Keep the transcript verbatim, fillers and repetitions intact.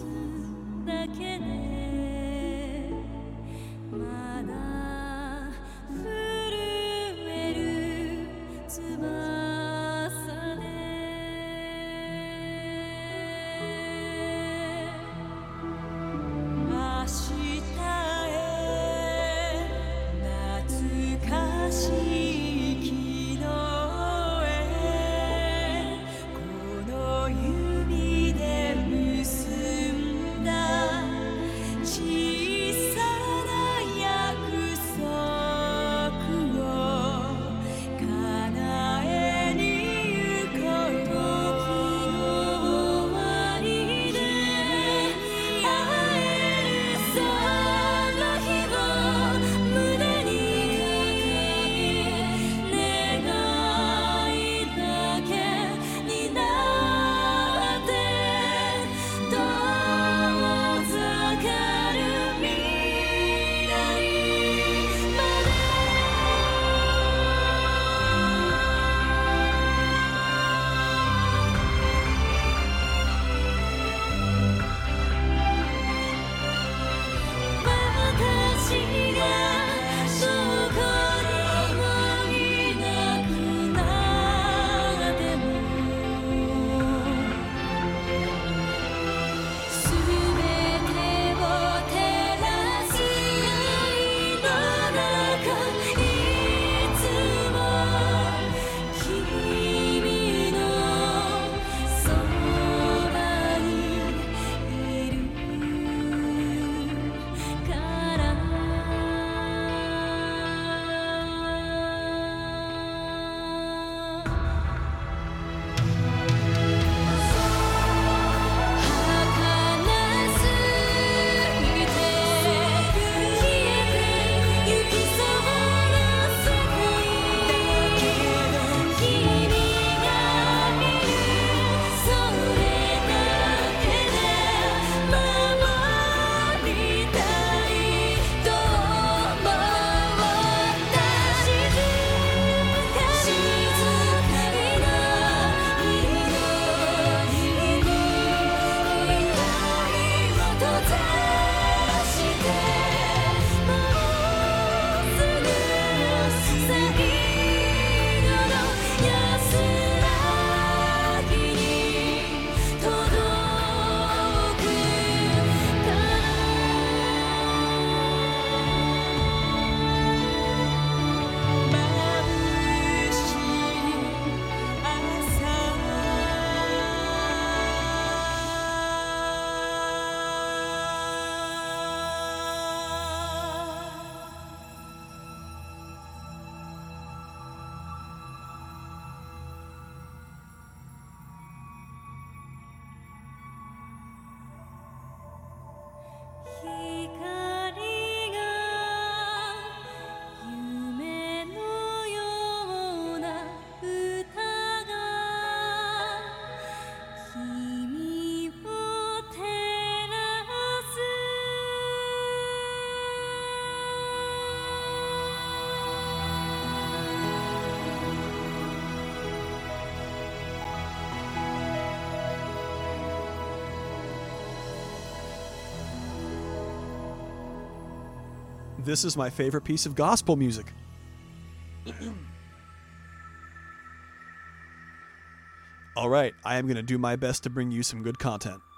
だけでまだ震える翼で明日へ懐かしい昨日へこの指で結んだ小さな約束を叶えに行こう時の終わりで会えるその日を胸に掲げ願いだけになって遠ざかる未来まで私がどこにもいなくなってもすべてを照らす愛の中いつも君のそばにいるから儚すぎて消えてゆきそうな世界だけど君がいるそれだけで守りたいと思った静かに祈りの光を閉ざしてもうすぐ最後の安らぎに届く眩しい朝 光が夢のような歌が君を照らす This is my favorite piece of gospel music. All right, I am going to do my best to bring you some good content.